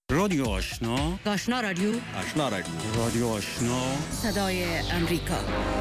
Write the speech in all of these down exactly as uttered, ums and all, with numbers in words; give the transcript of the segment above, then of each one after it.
رادیو آشنا، آشنا رادیو، آشنا رادیو، رادیو آشنا، صدای امریکا.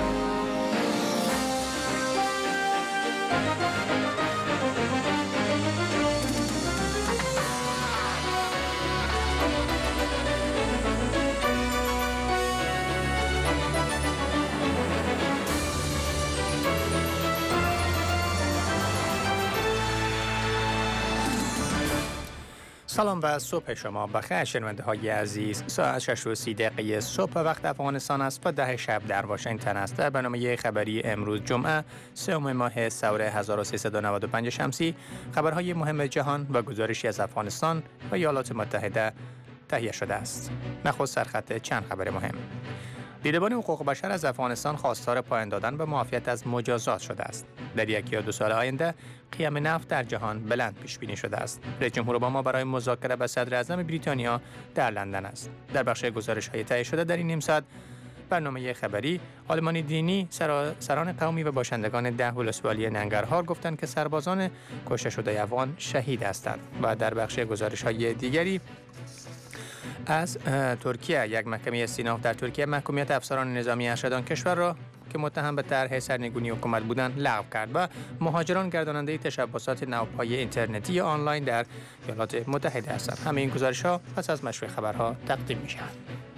سلام و صبح شما بخیر شنونده های عزیز. ساعت شش و سی دقیقه صبح وقت افغانستان است و ده شب در واشنگتن است. در برنامه خبری امروز جمعه سوم ماه سور هزار و سیصد و نود و پنج شمسی خبرهای مهم جهان و گزارشی از افغانستان و ایالات متحده تهیه شده است. نخست سرخط چند خبر مهم. دیدبان حقوق بشر از افغانستان خواستار پایان دادن به معافیت از مجازات شده است. در یک یا دو سال آینده قیم نفت در جهان بلند پیش بینی شده است. رئیس جمهور اوباما برای مذاکره با صدر اعظم بریتانیا در لندن است. در بخش گزارش‌های تهیه شده در این نیم ساعت برنامه خبری، عالمان دینی، سران قومی و باشندگان ده ولسوالی ننگرهار گفتند که سربازان کشته شده افغان شهید هستند. و در بخش گزارش‌های دیگری از ترکیه، یک محکمه استیناف در ترکیه محکومیت افسران نظامی ارشد آن کشور را که متهم به طرح سرنگونی حکومت بودند لغو کرد و مهاجران گرداننده تشبسات نوپای اینترنتی آنلاین در ایالات متحده هستند. همه این گزارش‌ها پس از مشروع خبرها تقدیم می‌شوند.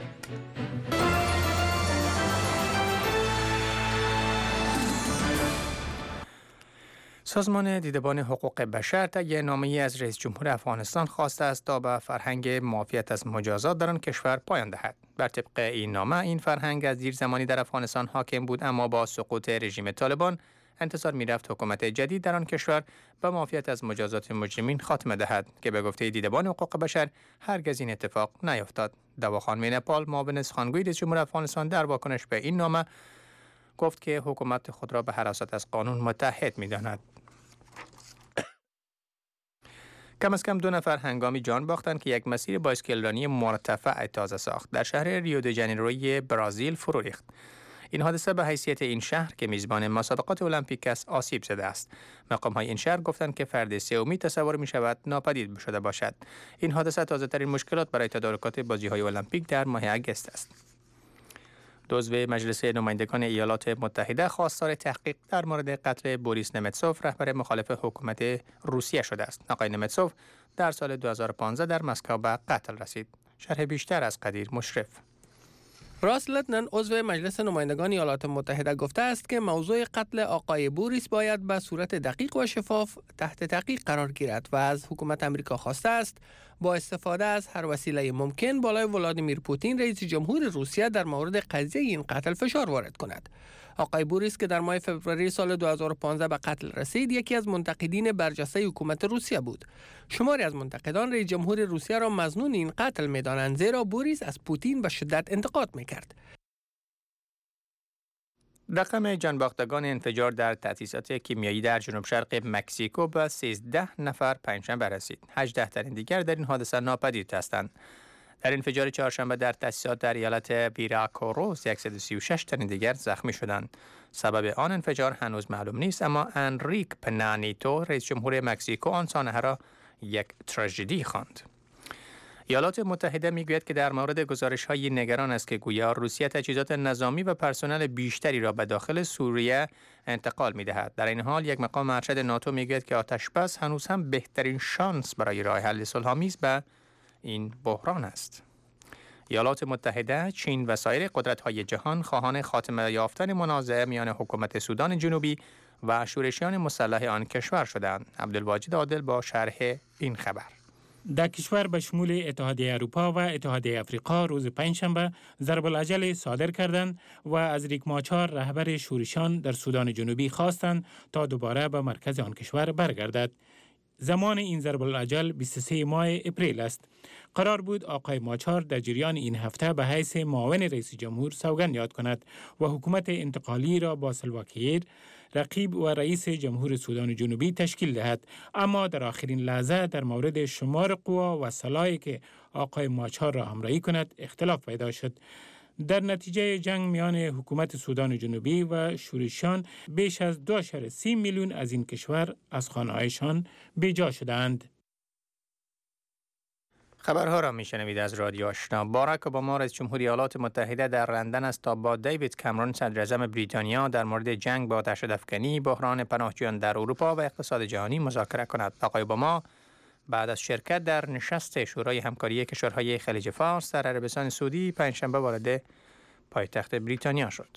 سازمان دیدبان حقوق بشر طی نامه‌ای از رئیس جمهور افغانستان خواسته است تا به فرهنگ معافیت از مجازات در آن کشور پایان دهد. بر طبق این نامه این فرهنگ از دیر زمانی در افغانستان حاکم بود، اما با سقوط رژیم طالبان انتظار می‌رفت حکومت جدید در آن کشور به معافیت از مجازات مجرمین خاتمه دهد که به گفته دیدبان حقوق بشر هرگز این اتفاق نیفتاد. دواخان مینپال معاون سخنگوی رئیس جمهور افغانستان در واکنش به این نامه گفت که حکومت خود را به حراست از قانون متحد می‌داند. کم از کم دو نفر هنگامی جان باختند که یک مسیر بایسکلرانی مرتفع تازه ساخت در شهر ریو دی ژانیروی برزیل فرو ریخت. این حادثه به حیثیت این شهر که میزبان مسابقات المپیک است آسیب زده است. مقام‌های این شهر گفتند که فرد سومی تصور می شود ناپدید شده باشد. این حادثه تازه ترین مشکلات برای تدارکات بازی‌های المپیک در ماه اگست است. عضو مجلس نمایندگان ایالات متحده خواستار تحقیق در مورد قتل بوریس نمتسوف رهبر مخالف حکومت روسیه شده است. آقای نمتسوف در سال دو هزار و پانزده در مسکو به قتل رسید. شرح بیشتر از قدیر مشرف. راس لتنن عضو مجلس نمایندگان ایالات متحده گفته است که موضوع قتل آقای بوریس باید به صورت دقیق و شفاف تحت تحقیق قرار گیرد و از حکومت آمریکا خواسته است با استفاده از هر وسیله ممکن بالای ولادیمیر پوتین رئیس جمهور روسیه در مورد قضیه این قتل فشار وارد کند. آقای بوریس که در ماه فوریه سال دو هزار و پانزده به قتل رسید یکی از منتقدین برجسته حکومت روسیه بود. شماری از منتقدان رئیس جمهور روسیه را مظنون این قتل می‌دانند زیرا بوریس از پوتین به شدت انتقاد می‌کرد. رقم جانباختگان انفجار در تأسیسات کیمیایی در جنوب شرق مکزیکو به سیزده نفر پنجشنبه رسید. هجده تن دیگر در این حادثه ناپدید هستند. در انفجار چهارشنبه در تأسیسات در ایالت ویراکروس صد و سی و شش تن دیگر زخمی شدند. سبب آن انفجار هنوز معلوم نیست، اما انریک پنا نیتو رئیس جمهور مکزیکو آن سانحه را یک تراژدی خواند. ایالات متحده میگوید که در مورد گزارش‌های نگران است که گویا روسیه تجهیزات نظامی و پرسنل بیشتری را به داخل سوریه انتقال می‌دهد. در این حال یک مقام ارشد ناتو میگوید که آتش‌بس هنوز هم بهترین شانس برای راه حل صلح‌آمیز به این بحران است. ایالات متحده، چین و سایر قدرت‌های جهان خواهان خاتمه یافتن منازعه میان حکومت سودان جنوبی و شورشیان مسلح آن کشور شدند. عبدالواجد عادل با شرح این خبر. در کشور به شمول اتحادیه اروپا و اتحادیه افریقا روز پنجشنبه ضرب العجل صادر کردند و از ریک ماچار رهبر شورشیان در سودان جنوبی خواستند تا دوباره به مرکز آن کشور برگردد. زمان این ضرب العجل بیست و سوم ماه اپریل است. قرار بود آقای ماچار در جریان این هفته به حیث معاون رئیس جمهور سوگند یاد کند و حکومت انتقالی را با سلواکیر رقیب و رئیس جمهور سودان جنوبی تشکیل دهد، اما در آخرین لحظه در مورد شمار قوا و سلاحی که آقای ماچار را همراهی کند اختلاف پیدا شد. در نتیجه جنگ میان حکومت سودان جنوبی و شورشیان بیش از دو ممیز سه میلیون از این کشور از خانه‌هایشان بیجا شدند. خبرها را میشنوید از رادیو آشنا. باراک اوباما رئیس جمهوری ایالات متحده در لندن است تا با دیوید کامرون صدر اعظم بریتانیا در مورد جنگ با آتش افکنی، بحران پناهجویان در اروپا و اقتصاد جهانی مذاکره کند. آقای اوباما بعد از شرکت در نشست شورای همکاری کشورهای خلیج فارس در عربستان سعودی پنجشنبه وارد پایتخت بریتانیا شد.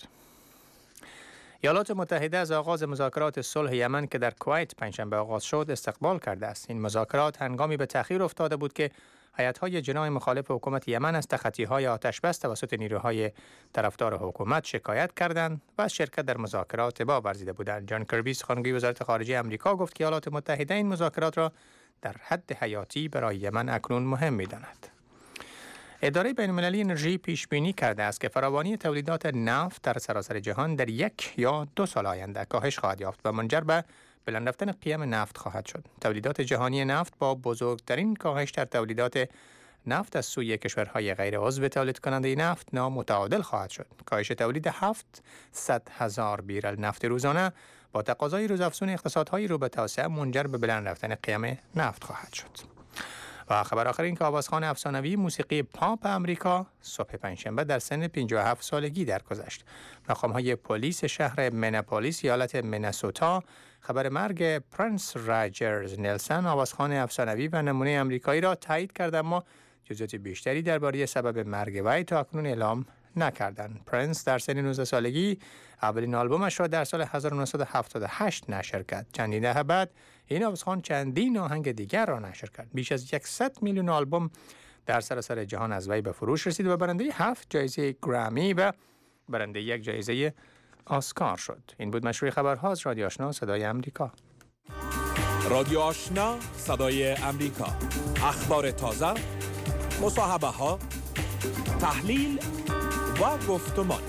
ایالات متحده از آغاز مذاکرات صلح یمن که در کویت پنجشنبه آغاز شد استقبال کرده است. این مذاکرات هنگامی به تأخیر افتاده بود که هیئت‌های جناح مخالف حکومت یمن از تخطی‌های آتش‌بس توسط نیروهای طرفدار حکومت شکایت کردند و از شرکت در مذاکرات با ورزیده بودند. جان کربی سخنگوی وزارت خارجه آمریکا گفت که ایالات متحده این مذاکرات را در حد حیاتی برای یمن اکنون مهم می‌داند. اداره بین‌المللی انرژی پیش بینی کرده است که فراوانی تولیدات نفت در سراسر جهان در یک یا دو سال آینده کاهش خواهد یافت و منجر به بلند رفتن قیم نفت خواهد شد. تولیدات جهانی نفت با بزرگترین کاهش در تولیدات نفت از سوی کشورهای غیر عضو تولید کننده نفت نامتعادل خواهد شد. کاهش تولید هفتصد هزار بیرل نفت روزانه با تقاضای روزافزون اقتصادهای رو به توسعه منجر به بلند رفتن قیم نفت خواهد شد. و خبر آخر این که آوازخوان افسانوی موسیقی پاپ امریکا صبح پنجشنبه در سن پنجاه و هفت سالگی درگذشت. مقام‌های پلیس شهر مناپولیس ایالت مینسوتا خبر مرگ پرنس راجرز نلسون آوازخوان افسانوی و نمونه امریکایی را تایید کرد، اما جزئیات بیشتری درباره سبب مرگ وی تا اکنون اعلام نکردند. پرنس در سن نوزده سالگی اولین آلبومش را در سال هزار و نهصد و هفتاد و هشت نشر کرد. چندین دهه بعد این آوازخوان چندین آهنگ دیگر را نشر کرد. بیش از صد میلیون آلبوم در سراسر جهان از وی به فروش رسید و برنده هفت جایزه گرامی و برنده یک جایزه اسکار شد. این بود مشروع خبرها از رادیو آشنا صدای امریکا. رادیو آشنا صدای امریکا. اخبار تازه، مصاحبه ها، تحلیل و گفتمان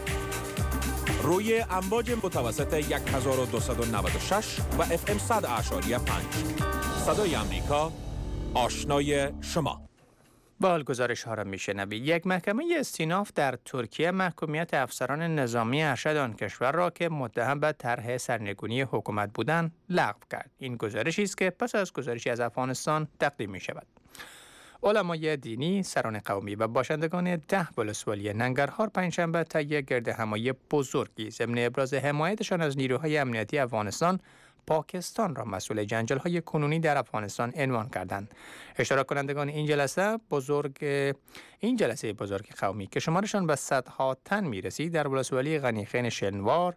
روی امواج متوسط هزار و دویست و نود و شش و اف ام صد اعشاری پنج. صدای امریکا، آشنای شما. با گزارش ها را میشنوید. یک محکمه استیناف در ترکیه محکومیت افسران نظامی ارشد آن کشور را که متهم به طرح سرنگونی حکومت بودند لغو کرد. این گزارشی است که پس از گزارشی از افغانستان تقدیم می شود. علمای دینی، سران قومی و باشندگان ده ولسوالی ننگرهار پنجشنبه طی گرد همایی بزرگی ضمن ابراز حمایتشان از نیروهای امنیتی افغانستان پاکستان را مسئول جنجال‌های کنونی در افغانستان عنوان کردند. اشتراک کنندگان این جلسه بزرگ این جلسه بزرگ قومی که شمارشان به صدها تن می‌رسید در ولسوالی غنیخیل شنوار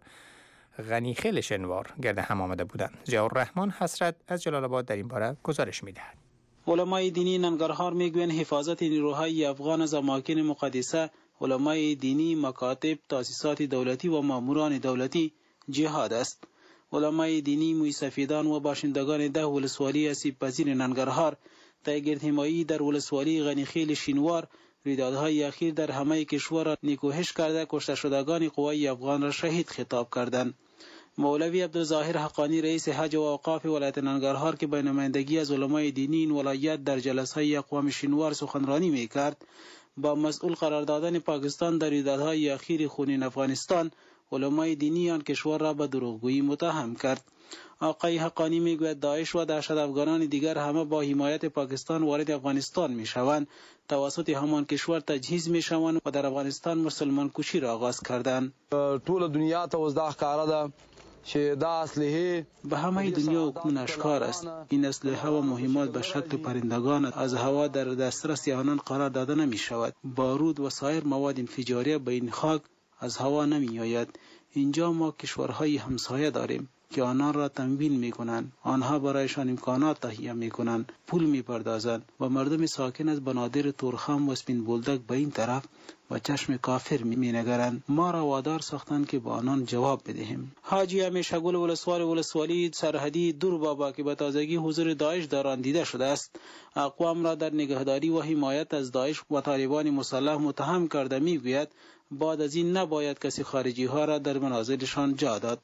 غنیخیل شنوار گرد هم آمده بودند. ضیاءالرحمن حسرت از جلال آباد در این باره گزارش می‌دهد. علمای دینی ننگرهار میگویند حفاظت نیروهای افغان از اماکن مقدسه، علمای دینی، مکاتب، تاسیسات دولتی و ماموران دولتی جهاد است. علمای دینی، موسفیدان و باشندگان ده ولسوالی آسیب پذیر ننگرهار طی گردهمایی در ولسوالی غنیخیل شینوار رویدادهای اخیر در همه کشور را نیکوهش کرده کشته شدگان قوای افغان را شهید خطاب کردند. مولوی عبدالظاهر حقانی رئیس حج و اوقاف ولایت ننگرهار که به نمایندگی از علمای دینی این ولایت در جلسه اقوام شینوار سخنرانی می‌کرد، با مسئول قرار دادن پاکستان در رویدادهای اخیر خونین افغانستان علمای دینی آن کشور را به دروغگویی متهم کرد. آقای حقانی میگوید داعش و دهشت افغانان دیگر همه با حمایت پاکستان وارد افغانستان میشوند، توسط همان کشور تجهیز میشوند و در افغانستان مسلمان کشی را آغاز کردند. ټول دنیا ته وزدا ښکارا ده چې دا اسلحه به همه دنیا اکنون اشکار است. این اسلحه و مهمات به شکل پرندگان از هوا در دسترس آنان قرار داده نمی شود. بارود و سایر مواد انفجاری به این خاک از هوا نمی آید. اینجا ما کشورهای همسایه داریم که آنان را تمویل می کنند. آنها برایشان امکانات تهیه می کنند، پول می پردازند و مردم ساکن از بنادر تورخم و اسپین بولدک به این طرف و چشم کافر می نگرند. ما را وادار ساختند که با آنان جواب بدهیم. حاجی همیشه‌گل ولسوال ولسوالی سرحدی دور بابا که به تازگی حضور داعش در آن دیده شده است، اقوام را در نگهداری و حمایت از داعش و طالبان مسلح متهم کرده میگوید بعد از این نباید کسی خارجی ها را در منازلشان جا داد.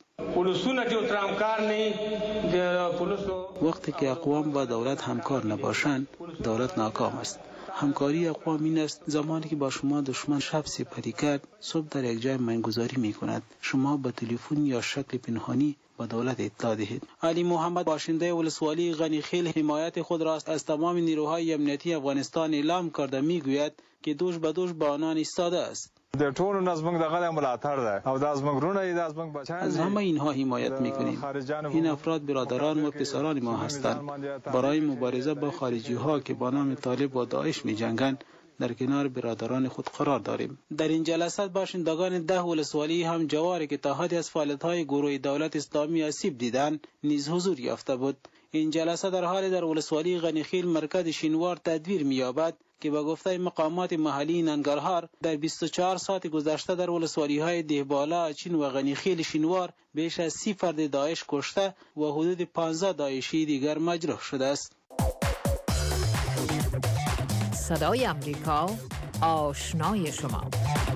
وقتی که اقوام با دولت همکار نباشند، دولت ناکام است. همکاری اقوام این است زمانی که با شما دشمن شب سپری کرد، صبح در یک جای میانگذاری می کند. شما با تلفن یا شکل پنهانی با دولت اطلاع دهید. علی محمد باشنده ولسوالی غنیخیل حمایت خود را از تمام نیروهای امنیتی افغانستان اعلام کرده میگوید که دوش به دوش با آنان ایستاده است. در ټولو نظمنګ دغه ملاتړ ده او د ازمنګ رونه د ازمنګ بچان از همه اینها حمایت میکنیم. این افراد برادران و پسران ما هستند. برای مبارزه با خارجی ها که با نام طالب و داعش می جنگند در کنار برادران خود قرار داریم. در این جلسات باشندگان ده ولسوالی هم جواری که تا حدی از فعالیت‌های گروه دولت اسلامی آسیب دیدند نیز حضور یافته بود. این جلسه در حال در ولسوالی غنیخیل مرکز شینوار تدبیر می‌یابد که با گفته مقامات محلی ننگرهار در بیست و چهار ساعت گذشته در ولسوالی‌های دهبالا، چین و غنیخیل شینوار بیش از سی فرد داعش کشته و حدود پانزده داعشی دیگر مجروح شده است. صدای امریکا، آشنای شما.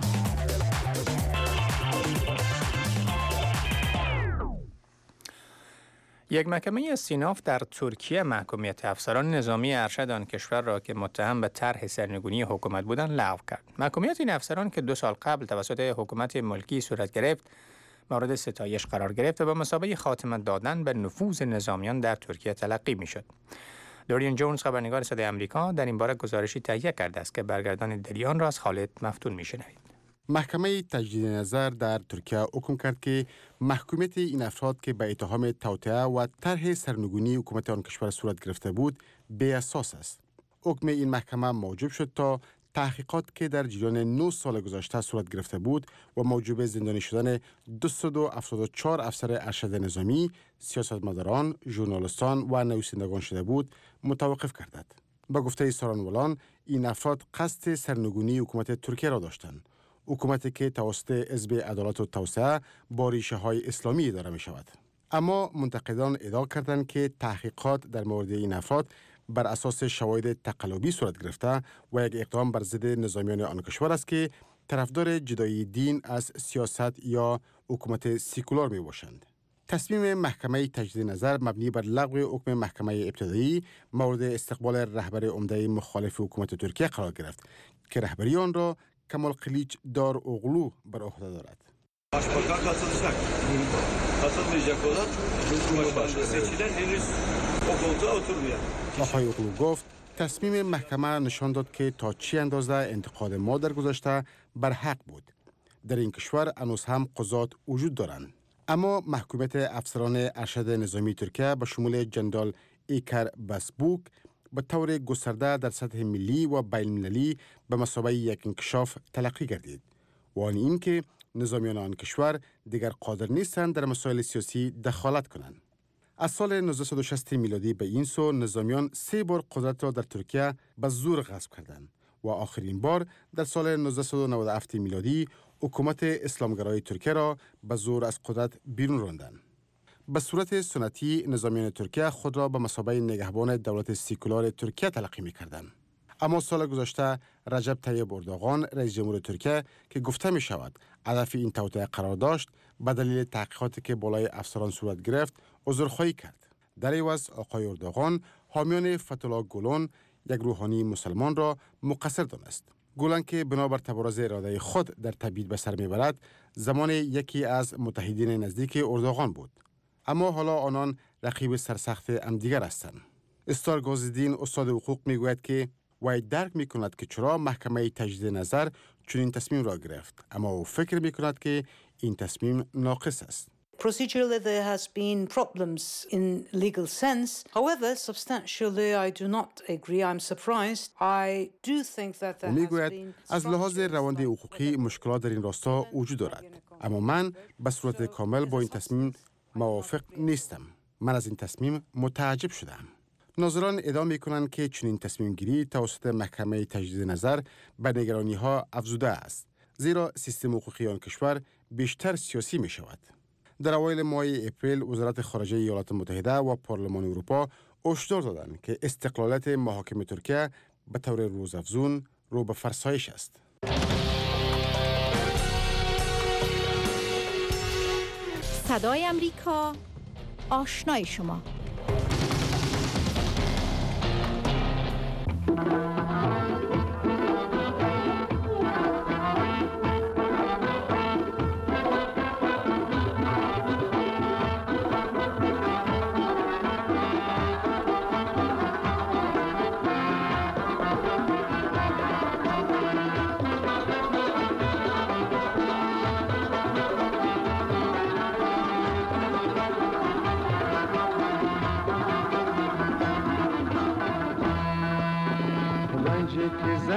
یک محکمه استیناف در ترکیه محکومیت افسران نظامی ارشد آن کشور را که متهم به طرح سرنگونی حکومت بودند لغو کرد. محکومیت این افسران که دو سال قبل توسط حکومت ملکی صورت گرفت، مورد ستایش قرار گرفت و به مثابه خاتمه دادن به نفوذ نظامیان در ترکیه تلقی می‌شد. دوریان جونز خبرنگار صدای آمریکا در این باره گزارشی تهیه کرده است که برگردان دریان را از خالد مفتون می‌شنوید. محکمه تجدید نظر در ترکیه حکم کرد که محکومیت این افراد که به اتهام توطئه و طرح سرنگونی حکومت آن کشور صورت گرفته بود بی اساس است. حکم این محکمه موجب شد تا تحقیقات که در جریان نه سال گذشته صورت گرفته بود و موجب زندانی شدن دویست و هفتاد و چهار افسر ارشد نظامی، سیاستمداران، ژورنالیستان و نویسندگان شده بود متوقف گردد. با گفته سارانولان این افراد قصد سرنگونی حکومت ترکیه را داشتند. حکومتی که توسط حزب عدالت و توسعه با ریشه های اسلامی اداره می شود. اما منتقدان ادعا کردند که تحقیقات در مورد این افراد بر اساس شواهد تقلبی صورت گرفته و یک اقدام بر ضد نظامیان آن کشور است که طرفدار جدایی دین از سیاست یا حکومت سکولار می باشند. تصمیم محکمه تجدید نظر مبنی بر لغو حکم محکمه ابتدایی مورد استقبال رهبر عمده مخالف حکومت ترکیه قرار گرفت که رهبری آن را کمال قلیچ دار اوغلو بر عهده دارد. Başbakan katılacak. Katılmayacak olan Cumhurbaşkanı seçilen henüz o koltuğa oturmuyor. آقای اوغلو گفت تصمیم محکمه نشان داد که تا چی اندازه انتقاد ما در گذشته بر حق بود. در این کشور هنوز هم قضات وجود دارند. اما محکومیت افسران ارشد نظامی ترکیه به شمول جنرال ایکر بسبوک به طور گسترده در سطح ملی و بین المللی به مثابه یک انکشاف تلقی گردید و آن این که نظامیان آن کشور دیگر قادر نیستند در مسائل سیاسی دخالت کنند. از سال نوزده شصت میلادی به این سو نظامیان سه بار قدرت را در ترکیه به زور غصب کردند و آخرین بار در سال نوزده و نود و هفت میلادی حکومت اسلامگرای ترکیه را به زور از قدرت بیرون راندند. به صورت سنتی نظامیان ترکیه خود را به مثابه نگهبان دولت سکولار ترکیه تلقی می‌کردند. اما سال گذشته رجب طیب اردوغان رئیس جمهور ترکیه که گفته می شود هدف این توطئه قرار داشت به دلیل تحقیقاتی که بالای افسران صورت گرفت عذرخواهی کرد. در عوض آقای اردوغان حامیان فتح‌الله گولن یک روحانی مسلمان را مقصر دانست. گولن که بنابر تبارز اراده خود در تبعید به سر میبرد زمان یکی از متحدین نزدیک اردوغان بود. اما حالا آنان رقیب سرسخت همدیگر هستند. استار گازیدین استاد حقوق میگوید که وی درک میکند که چرا محکمه تجدید نظر چنین تصمیم را گرفت، اما او فکر میکند که این تصمیم ناقص است. Procedurally, there has been problems in legal sense. However, substantially, I do not agree. I'm surprised. I do think that there has been... از لحاظ روند حقوقی مشکلات در این راستا وجود دارد، اما من به صورت کامل با این تصمیم موافق نیستم. من از این تصمیم متعجب شدم. ناظران ادعا می‌کنند که چنین تصمیم گیری توسط محکمه تجدید نظر به نگرانی ها افزوده است، زیرا سیستم حقوقی آن کشور بیشتر سیاسی می شود. در اوایل ماه اپریل وزارت خارجه ایالات متحده و پارلمان اروپا هشدار دادند که استقلالیت محاکم ترکیه به طور روزافزون رو به فرسایش است. صدای امریکا، آشنای شما.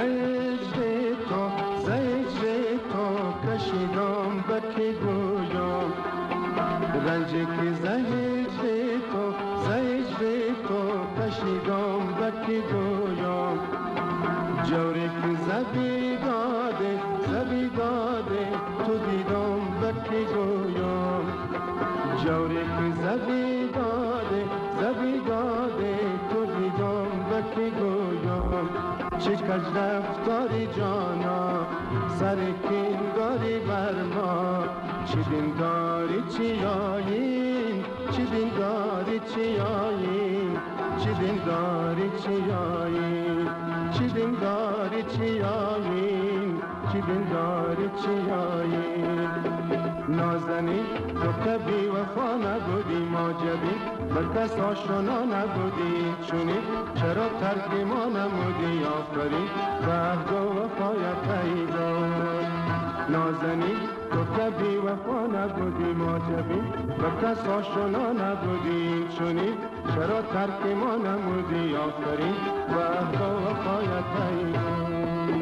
زهجر تو زهجر تو کشیدم بکی گویم رنج که زهجر تو زهجر تو کشیدم بکی گویم جوری که زبی داده زبی داده تو دیدم بکی گویم جوری که زبی داده زبی داده تو دیدم بکی گویم چه کج رفتاری جانا سر کینگاری بر ما چی دینداری چی آیین چی دینداری چی آیین چی دینداری چی آیین چی دینداری چی آیین چی دینداری چی آیین نازنی تو کبی وفا نبودی ماجبی به کس آشنا نبودی چونی چرا ترک ما نمودی آفرین به عهد و وفایت ایدان نازنی تو کبی وفا نبودی ماجبی به کس آشنا نبودی چونی چرا ترک ما نمودی آفرین به عهد و وفایت ایدان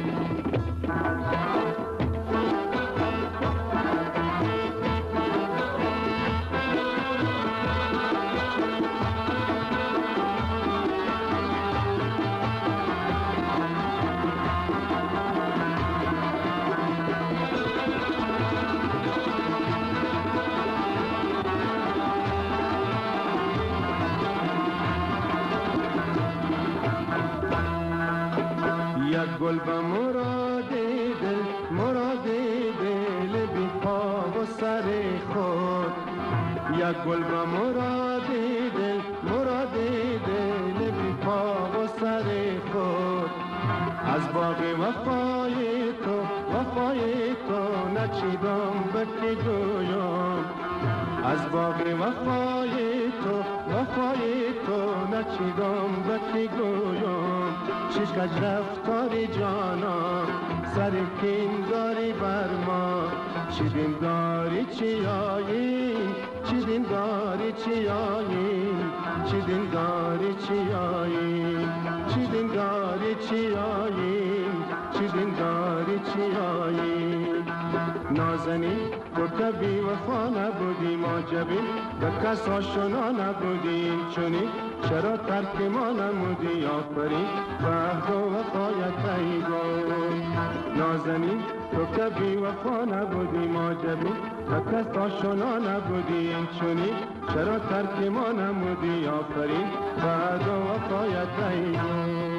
گل به مراد دل مراد دل بی پا و سر خود یک گل به مراد دل مراد دل بی پا و سر خود از باغ وفای تو وفای تو نچیدم بکی گویم از باغ وفای تو وفای تو نچیدم بکی گویم چیش کج رفتاری جانا سر کینگاری بر ما چی دینداری چی آیین چی دینداری چی آیین چی دینداری چی آیین چی دینداری چی آیین چی دینداری چی آیین نازنی تو کبی وفا نبودی ماجبی به کس آشنا نبودی چونی چرا ترک ما نمودی آفرین به عهد و وفایت ایگان نازنین تو کبی وفا نبودی ماجبی به کس آشنا نبودی چونی چرا ترک ما نمودی آفرین به عهد و وفایت ایگان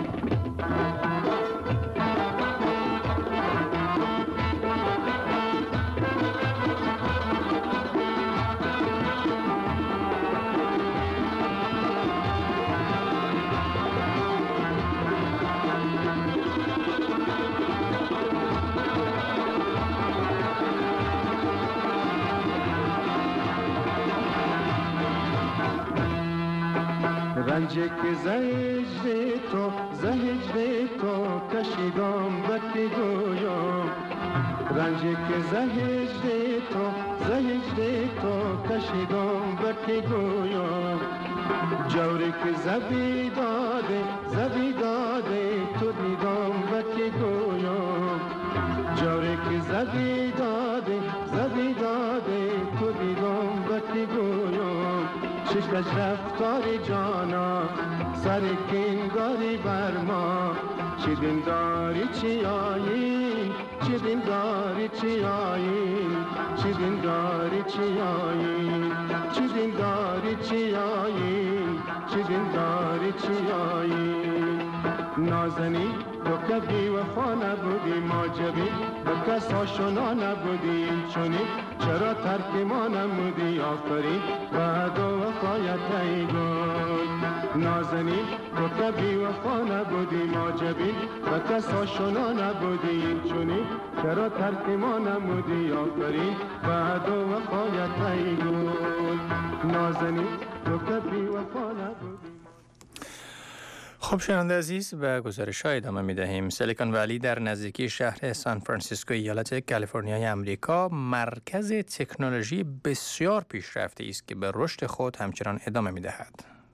رنج که زهجر تو زهجر تو کشیدم بکی گویم رنج که زهجر تو زهجر تو کشیدم بکی گویم جوری که زبی داده زبی داده تو دیدم بکی گویم جوری که زبی داده زبی داده تو دیدم بکی گویم چش کج رفتاری جانا سر کینگاری بر ما چی دینداری چی آیین چی دینداری چی آیین چی دینداری چی آیین چی دینداری چی آیین چی دینداری چی آیین نازنی تو کبی وفا نبودی ماجبی به کس آشنا نبودی چونی چرا ترک ما نمودی آفرین به عهد و وفایت ایگان نازنین تو کبی وفا نبودی ماجبی به کس آشنا نبودی چونی چرا ترک ما نمودی آفرین به عهد و وفایت ایگان نازنین تو کبی وفا نبودی. خب شنونده عزیز به گزارش های ادامه می دهیم. سیلیکون ولی در نزدیکی شهر سان فرانسیسکو ایالت کالیفرنیای امریکا مرکز تکنولوژی بسیار پیشرفته است که به رشد خود همچنان ادامه می دهد.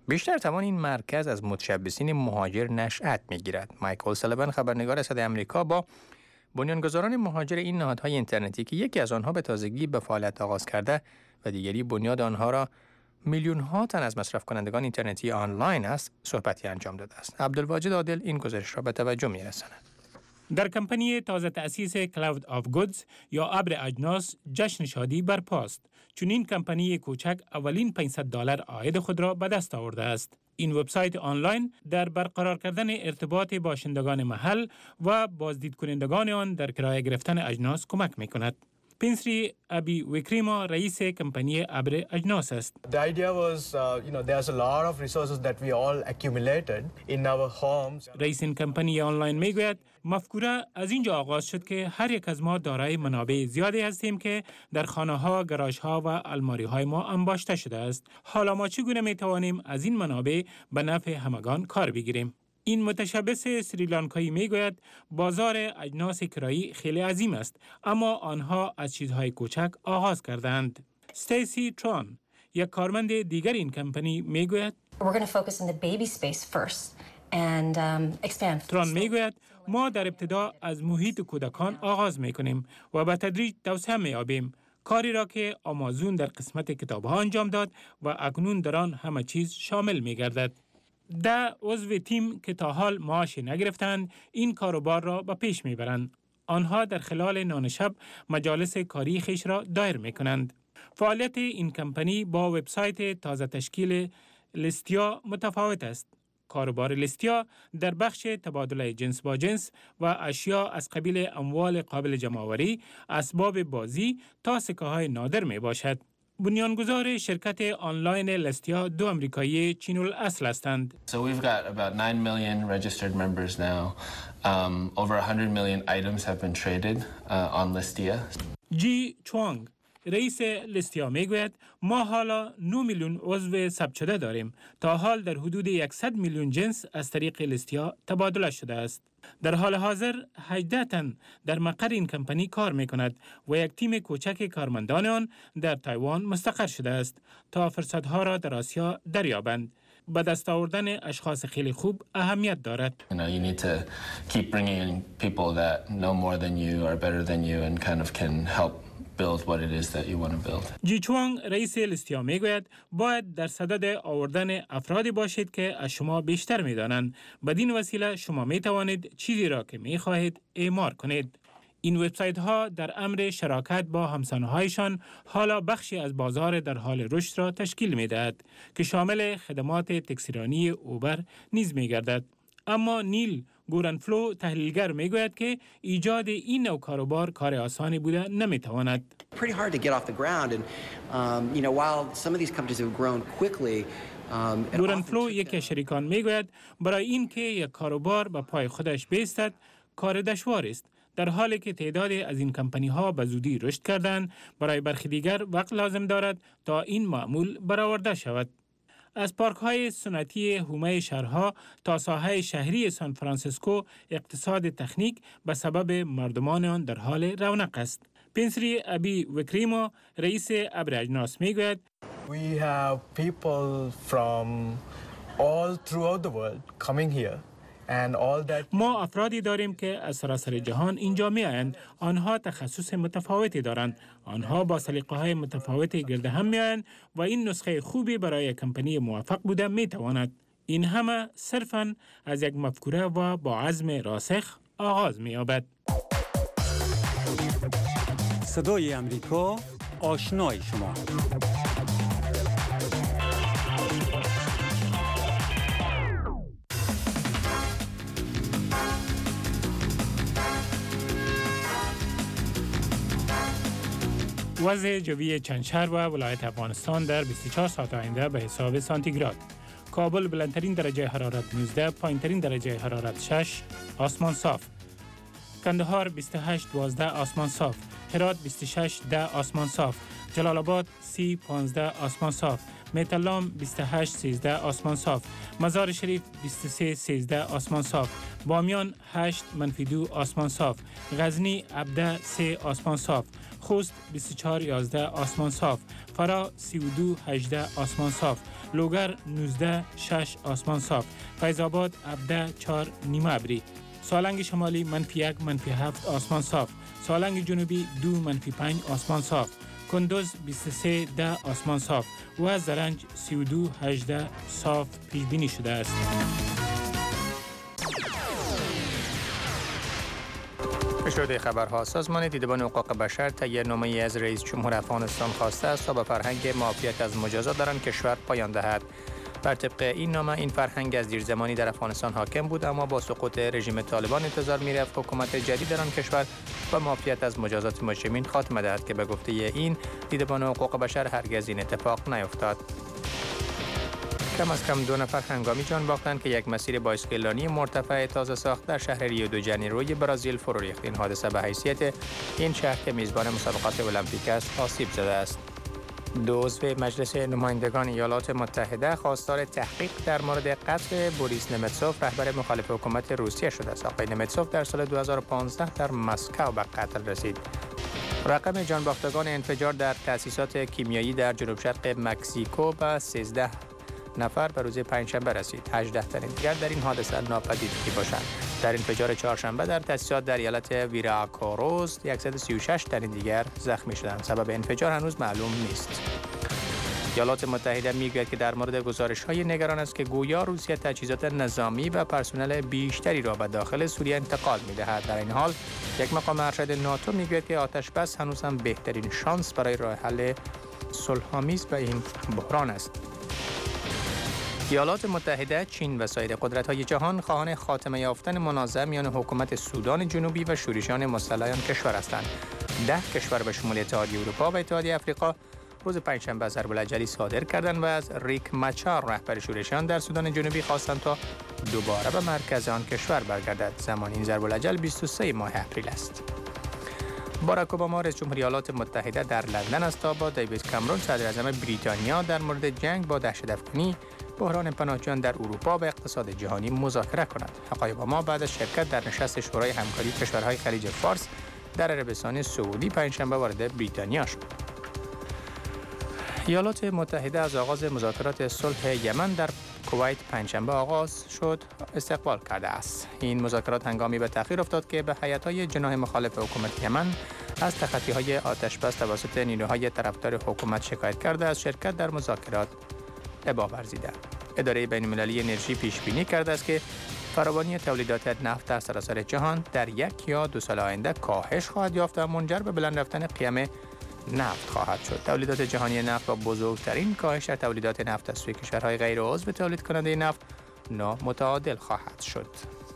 بیشتر توان این مرکز از متشبثین مهاجر نشأت می‌گیرد. مایکل سالیوان خبرنگار صدای آمریکا با بنیانگذاران مهاجر این نهادهای اینترنتی که یکی از آنها به تازگی به فعالیت آغاز کرده و دیگری بنیاد آنها را میلیون ها تن از مصرف کنندگان اینترنتی آنلاین است، صحبتی انجام داده است. عبدالواجد عادل این گزارش را به توجه می‌رساند. در کمپانی تازه تأسیس کلاود آف گودز یا ابر اجناس جشن شادی برپاست، چون این کمپانی کوچک اولین پانصد دلار عاید خود را به دست آورده است. این وبسایت آنلاین در برقرار کردن ارتباط باشندگان محل و بازدید کنندگان آن در کرایه گرفتن اجناس کمک می‌کند. پینسری ابی وکریما رئیس کمپانی ابر اجناس است. The idea was, uh, you know, there's a lot of resources that we all accumulated in our homes. رئیس این کمپانی آنلاین میگوید مفکوره از اینجا آغاز شد که هر یک از ما دارای منابع زیادی هستیم که در خانه‌ها، گاراژها و الماری‌های ما انباشته شده است. حالا ما چگونه میتوانیم از این منابع به نفع همگان کار بگیریم؟ این متشبث سریلانکایی میگوید بازار اجناس کرایی خیلی عظیم است، اما آنها از چیزهای کوچک آغاز کردند. استیسی تران، یک کارمند دیگر این کمپانی میگوید تران میگوید ما در ابتدا از محیط کودکان آغاز میکنیم و به تدریج توسعه میابیم، کاری را که آمازون در قسمت کتاب‌ها انجام داد و اکنون در آن همه چیز شامل میگردد. ده عضو تیم که تا حال معاش نگرفتند این کاروبار را به پیش میبرند. آنها در خلال نانشب مجالس کاری خویش را دایر میکنند. فعالیت این کمپانی با وبسایت تازه تشکیل لیستیا متفاوت است. کاروبار لیستیا در بخش تبادله جنس با جنس و اشیا از قبیل اموال قابل جمع‌آوری، اسباب بازی تا سکه های نادر می باشد. بنیانگذار شرکت آنلاین لیستیا دو امریکایی چین الاصل هستند. So we've got about nine million registered members now. Um, over one hundred million items have been traded uh, on Listia. جی چوانگ رئیس لیستیا میگوید ما حالا نه میلیون عضو ثبت شده داریم. تا حال در حدود صد میلیون جنس از طریق لیستیا تبادله شده است. در حال حاضر هجده تن در مقر این کمپانی کار می کند و یک تیم کوچک کارمندان آن در تایوان مستقر شده است تا فرصتها را در آسیا دریابند. به دست آوردن اشخاص خیلی خوب اهمیت دارد. You know, you need to keep bringing in people that know more than you, are better than you and kind of can help build what it is that you want to build. جی چوانگ رئیس لیستیا میگوید باید در صدد آوردن افرادی باشید که از شما بیشتر میدانند. بدین وسیله شما می توانید چیزی را که می خواهید اعمار کنید. این وبسایت ها در امر شراکت با همسانه هایشان حالا بخشی از بازار در حال رشد را تشکیل می دهد که شامل خدمات تکسیرانی اوبر نیز می گردد. اما نیل گورنفلو تحلیلگر میگوید که ایجاد این نوع کاروبار کار آسانی بوده نمیتواند. Pretty hard to get off the ground and um, you know while some of these companies have grown quickly. گورنفلو یکی شریکان میگوید برای این که یک کاروبار به پای خودش بایستد کار دشوار است. در حالی که تعدادی از این کمپانی ها به زودی رشد کردند، برای برخی دیگر وقت لازم دارد تا این معمول برآورده شود. از پارک های سنتی حومه شهرها تا ساحه شهری سان فرانسیسکو اقتصاد تکنیک به سبب مردمان آن در حال رونق است. پینسری ابی وکریما رئیس ابر اجناس میگوید We have people from all throughout the world coming here. And all that... ما افرادی داریم که از سراسر جهان اینجا می آیند. آنها تخصص متفاوتی دارند. آنها با سلیقه های متفاوتی گرد هم می آیند و این نسخه خوبی برای کمپانی موفق بوده می تواند. این همه صرفاً از یک مفکوره و با عزم راسخ آغاز می یابد. صدای امریکا، آشنای شما. وضع جوی چند شهر و ولایت افغانستان در بیست و چهار ساعت آینده به حساب سانتیگراد. کابل بلندترین درجه حرارت نوزده، پایینترین درجه حرارت شش، آسمان صاف. کندهار بیست و هشت دوازده آسمان صاف. هرات بیست و شش ده آسمان صاف. جلال آباد سی پانزده آسمان صاف، میتلام بیست و هشت سیزده آسمان صاف، مزار شریف بیست و سه سیزده آسمان صاف، بامیان هشت منفی دو آسمان صاف، غزنی عبده سه آسمان صاف، خوست بیست و چهار یازده آسمان صاف، فرا سی و دو هجده آسمان صاف، لوگر نوزده شش آسمان صاف، فیض آباد عبده چهار نیمه ابری، سالنگ شمالی منفی یک منفی هفت آسمان صاف، سالنگ جنوبی دو منفی پنج آسمان صاف، کندوز بیست و سه ده آسمان صاف و زرنج سی و دو هجده صاف پیش بینی شده است. شده خبرها. سازمان دیدبان حقوق بشر تهیه نامه‌ای از رئیس جمهور افغانستان خواسته است تا به فرهنگ معافیت از مجازات در آن کشور پایان دهد. بر طبق این نامه این فرهنگ از دیرزمانی در افغانستان حاکم بود، اما با سقوط رژیم طالبان انتظار می‌رفت حکومت جدید در آن کشور و معافیت از مجازات مجرمین خاتمه دهد که به گفته این دیدبان حقوق بشر هرگز این اتفاق نیفتاد. کم از کم دو نفر هنگامی جان باختند که یک مسیر بایسکلانی مرتفع تازه ساخت در شهر ریو دو ژانیروی برزیل فرو ریخت. این حادثه به حیثیت این شهر که میزبان مسابقات المپیک است آسیب زده است. دو عضو مجلس نمایندگان ایالات متحده خواستار تحقیق در مورد قتل بوریس نمتسوف رهبر مخالف حکومت روسیه شده است. آقای نمتسوف در سال دو هزار و پانزده در مسکو به قتل رسید. رقم جانباختگان انفجار در تأسیسات کیمیایی در جنوب شرق مکزیکو به سیزده نفر به روز پنجشنبه رسید. هجده تن دیگر در این حادثه ناپدید باشند. در انفجار چهارشنبه در تأسیسات در ایالت ویراکروز صد و سی و شش تن دیگر زخمی شدند. سبب انفجار هنوز معلوم نیست. ایالات متحده میگوید که در مورد گزارش‌های نگران است که گویا روسیه تجهیزات نظامی و پرسنل بیشتری را به داخل سوریه انتقال می‌دهد. در این حال یک مقام ارشد ناتو میگوید که آتش بس هنوز هم بهترین شانس برای راه حل صلح‌آمیز به این بحران است. ایالات متحده، چین و سایر قدرت‌های جهان خواهان خاتمه یافتن منازعه میان حکومت سودان جنوبی و شورشیان مسلح آن کشور هستند. ده کشور به شمول اتحادیه اروپا و اتحادیه آفریقا روز پنجشنبه ضرب‌العجلی صادر کردند و از ریک مچار رهبر شورشیان در سودان جنوبی خواستند تا دوباره به مرکز آن کشور برگردد. زمان این ضرب‌العجل بیست و سه ماه اپریل است. باراک اوباما رئیس جمهور ایالات متحده در لندن است تا با دیوید کامرون صدر اعظم بریتانیا در مورد جنگ با دهشت‌افکنی، بحران پناهجویان در اروپا و اقتصاد جهانی مذاکره کند. آقای اوباما بعد از شرکت در نشست شورای همکاری کشورهای خلیج فارس در عربستان سعودی پنجشنبه وارد بریتانیا شد. ایالات متحده از آغاز مذاکرات صلح یمن در کویت پنجشنبه آغاز شد استقبال کرده است. این مذاکرات هنگامی به تأخیر افتاد که به هیئت‌های جناح مخالف حکومت یمن از تخطی‌های آتش‌بس توسط نیروهای طرفدار حکومت شکایت کرده از شرکت در مذاکرات ابا ورزیدند. اداره بین‌المللی انرژی پیش بینی کرده است که فراوانی تولیدات نفت در سراسر جهان در یک یا دو سال آینده کاهش خواهد یافت و منجر به بلند رفتن قیمت نفت خواهد شد. تولیدات جهانی نفت با بزرگترین کاهش در تولیدات نفت از سوی کشورهای غیر عضو تولید کننده نفت نامتعادل خواهد شد.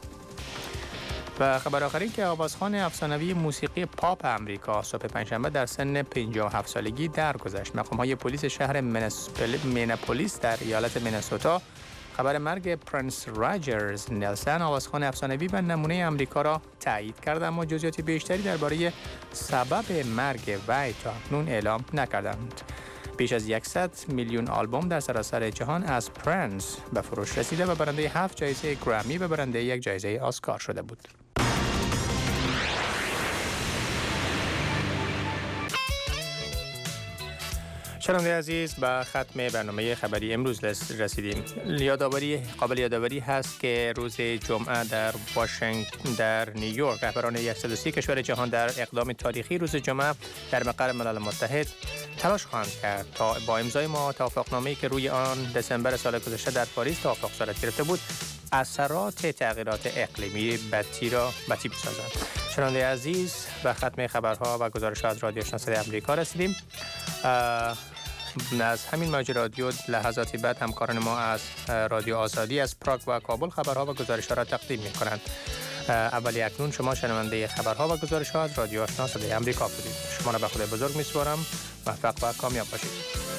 و خبر آخری که آوازخوان افسانه‌ای موسیقی پاپ امریکا صبح پنجشنبه در سن پنجاه و هفت سالگی درگذشت. مقام‌های پلیس شهر میناپولیس در ایالت مینسوتا خبر مرگ پرنس راجرز نلسن آوازخوان افسانه‌ای و نمونه امریکا را تایید کرد، اما جزئیات بیشتری درباره سبب مرگ وی تا اکنون اعلام نکردند. بیش از صد میلیون آلبوم در سراسر جهان از پرنس به فروش رسیده و برنده هفت جایزه گرمی و برنده یک جایزه اسکار شده بود. شنونده عزیز، به ختم برنامه خبری امروز رسیدیم. یادآوری قابل یادآوری هست که روز جمعه در واشنگتن در نیویورک رهبران صد و سی کشور جهان در اقدام تاریخی روز جمعه در مقر ملل متحد تلاش خواهند کرد تا با امضای ما توافقنامه‌ای که روی آن دسامبر سال گذشته در پاریس توافق صورت گرفته بود اثرات تغییرات اقلیمی بدی را بدی بسازند. شنونده عزیز، به ختم خبرها و گزارش‌ها از رادیو آشنا صدای آمریکا رسیدیم. از همین موج رادیو لحظاتی بعد همکاران ما از رادیو آزادی از پراگ و کابل خبرها و گزارش‌ها را تقدیم می‌کنند. اولی اکنون شما شنونده خبرها و گزارش‌ها از رادیو آشنا صدای آمریکا بودید. شما را به خدای بزرگ می‌سپارم. موفق و کامیاب باشید.